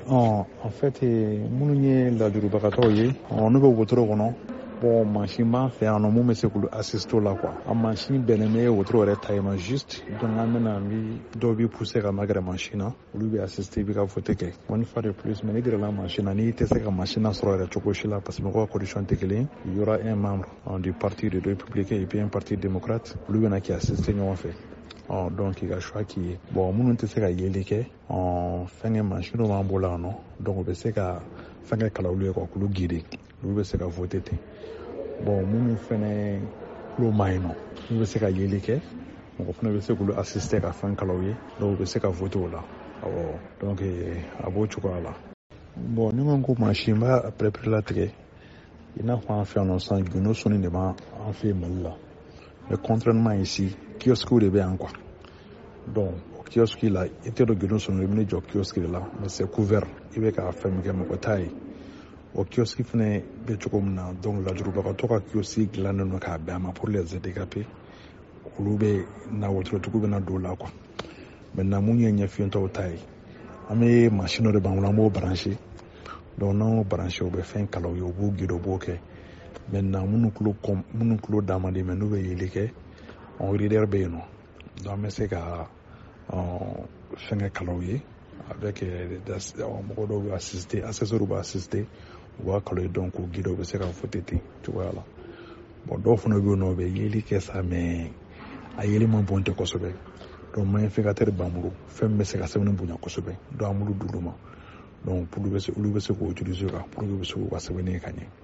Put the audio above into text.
En fait minnu ye lajurubagatɔw ye n'u bɛ wotoro kɔnɔ bon mansin b'an fɛ yan nɔ mun bɛ se k'olu assister la quoi a mansin bɛnnen bɛ wotoro yɛrɛ ta ye nɔ juste donc an bɛna dɔw b'i pousser ka magɛrɛ mansin na olu bɛ assister i bɛ ka voter kɛ one fois de plus mais n'i gɛrɛla mansin na n'i tɛ se ka mansin na sɔrɔ yɛrɛ cogo si la parce que mɔgɔw ka condition tɛ kelen il y aura un membre du parti des républicains et puis un parti démocrate olu bɛna k'i assister ɲɔgɔn fɛ donc i ka choix k'i ye bon minnu tɛ se ka yeli kɛ fɛnkɛ mansin dɔ b'an bolo yan nɔ donc u bɛ se ka fɛnkɛ kala olu ye quoi k'olu guider olu bɛ se ka voter ten bon minnu fɛnɛ tulo ma ɲi nɔ n'u bɛ se ka yeli kɛ mɔgɔ fana bɛ se k'olu assister ka fɛn kalaw ye donc u bɛ se ka voter o la donc a b'o cogoya la bon ni ko mansin b'a pɛrɛ-pɛrɛ latigɛ i n'a fɔ an fɛ yan nɔ sisan gundo sɔnni de b'an fɛ yen Mali la mais contrairement ici kiosque de bɛ yan quoi donc kiosque la i tɛ dɔn gundo sɔnni i bɛ ne jɔ kiosque de la mais c'est couvert i bɛ ka fɛn min kɛ mɔgɔ t'a ye o kiosque fana bɛ cogo min na donc lajurubagatɔ ka kiosque dilannen don k'a bɛn a ma pour les handicapés olu bɛ na wotorotigiw bɛ na don o la quoi maintenant mun ye ɲɛfiyɛntɔw ta ye an bɛ mansin dɔ de b'an bolo an b'o brancher donc n'an y'o brancher o bɛ fɛn kala u ye u b'o guider o b'o kɛ maintenant minnu tulo d'an man di mais n'u bɛ yeli kɛ leader bɛ yen nɔ donc an bɛ se ka fɛnkɛ kalaw ye avec mɔgɔ dɔw bɛ assister assesseurs bɛ assister u b'a kalo ye donc k'u guider u bɛ se ka voter ten cogoya la bon dɔw fana bɛ yen nɔ u bɛ yeli kɛ sa mais a yeli man bon tɛ kosɛbɛ donc magnificateur b'an bolo fɛn min bɛ se ka sɛbɛnni bonya kosɛbɛ donc an b'olu d'olu ma donc olu bɛ se k'o utiliser pour que u bɛ se k'u ka sɛbɛnni ka ɲɛ